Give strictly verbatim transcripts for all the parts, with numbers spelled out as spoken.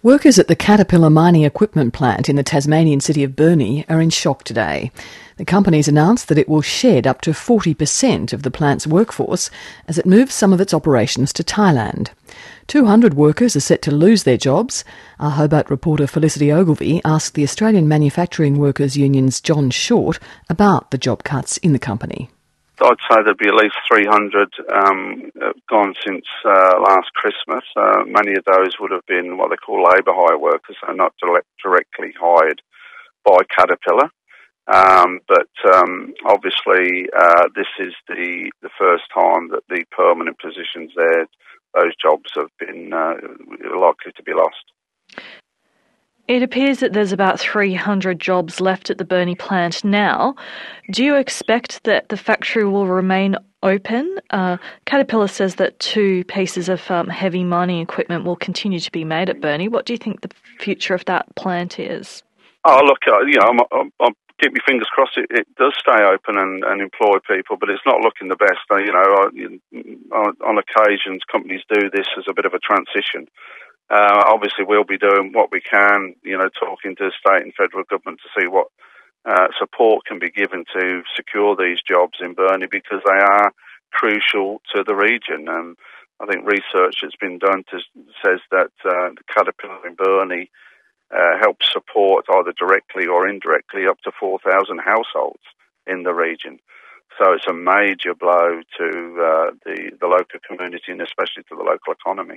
Workers at the Caterpillar mining equipment plant in the Tasmanian city of Burnie are in shock today. The company's announced that it will shed up to forty percent of the plant's workforce as it moves some of its operations to Thailand. two hundred workers are set to lose their jobs. Our Hobart reporter Felicity Ogilvie asked the Australian Manufacturing Workers Union's John Short about the job cuts in the company. I'd say there'd be at least three hundred um, gone since uh, last Christmas. Uh, many of those would have been what they call labour hire workers, so not direct, directly hired by Caterpillar. Um, but um, obviously uh, this is the, the first time that the permanent positions there, those jobs have been uh, likely to be lost. It appears that there's about three hundred jobs left at the Burnie plant now. Do you expect that the factory will remain open? Uh, Caterpillar says that two pieces of um, heavy mining equipment will continue to be made at Burnie. What do you think the future of that plant is? Oh, look, uh, you know, I'm, I'm, I'm keep your fingers crossed it, it does stay open and, and employ people, but it's not looking the best. Uh, you know, on, on occasions, companies do this as a bit of a transition. Uh, obviously, we'll be doing what we can, you know, talking to state and federal government to see what uh, support can be given to secure these jobs in Burnie, because they are crucial to the region. Um, I think research that's been done to, says that uh, the Caterpillar in Burnie uh, helps support either directly or indirectly up to four thousand households in the region. So it's a major blow to uh, the, the local community and especially to the local economy.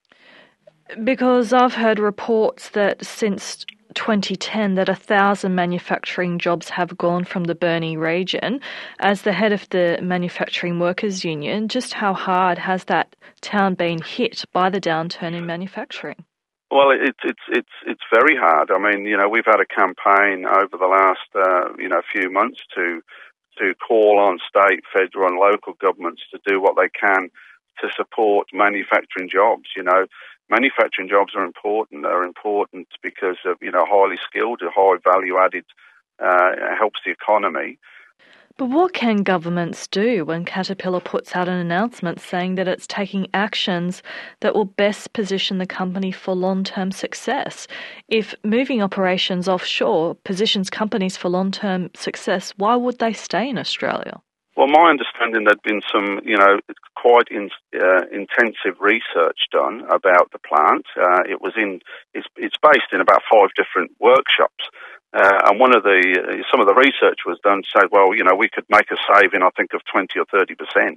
Because I've heard reports that since twenty ten that a thousand manufacturing jobs have gone from the Burnie region. As the head of the Manufacturing Workers Union, just how hard has that town been hit by the downturn in manufacturing? Well, it's it's it's it's very hard. I mean, you know, we've had a campaign over the last uh, you know few months to to call on state, federal, and local governments to do what they can to support manufacturing jobs. You know. Manufacturing jobs are important. They're important because of, you know, highly skilled, high value added, uh, helps the economy. But what can governments do when Caterpillar puts out an announcement saying that it's taking actions that will best position the company for long-term success? If moving operations offshore positions companies for long-term success, why would they stay in Australia? Well, my understanding, there'd been some, you know, quite in, uh, intensive research done about the plant. Uh, it was in, it's, it's based in about five different workshops, uh, and one of the, uh, some of the research was done to say, well, you know, we could make a saving, I think, of twenty or thirty percent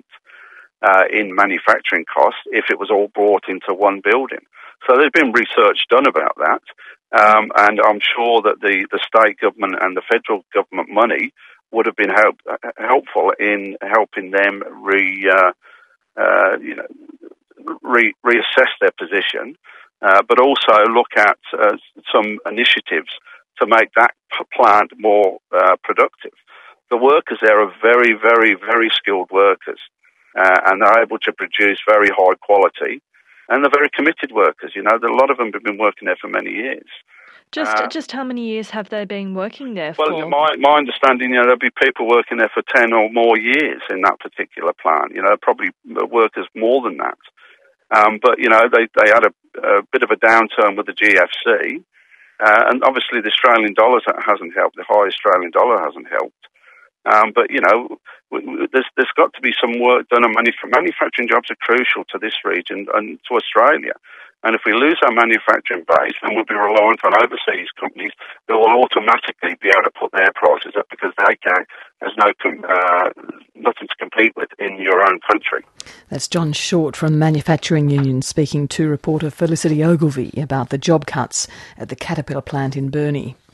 uh, in manufacturing costs if it was all brought into one building. So there's been research done about that, um, and I'm sure that the, the state government and the federal government money would have been help, helpful in helping them re, uh, uh, you know, re, reassess their position, uh, but also look at uh, some initiatives to make that plant more uh, productive. The workers there are very, very, very skilled workers, uh, and they're able to produce very high quality, and they're very committed workers. You know, a lot of them have been working there for many years. Just uh, just how many years have they been working there well, for? Well, my, my understanding, you know, there'll be people working there for ten or more years in that particular plant. You know, probably workers more than that. Um, but, you know, they, they had a, a bit of a downturn with the G F C. Uh, and obviously the Australian dollar hasn't helped. The high Australian dollar hasn't helped. Um, but, you know, there's, there's got to be some work done on manuf- manufacturing jobs are crucial to this region and to Australia. And if we lose our manufacturing base, then we'll be reliant on overseas companies that will automatically be able to put their prices up because they can. There's no uh, nothing to compete with in your own country. That's John Short from the Manufacturing Union speaking to reporter Felicity Ogilvie about the job cuts at the Caterpillar plant in Burnie.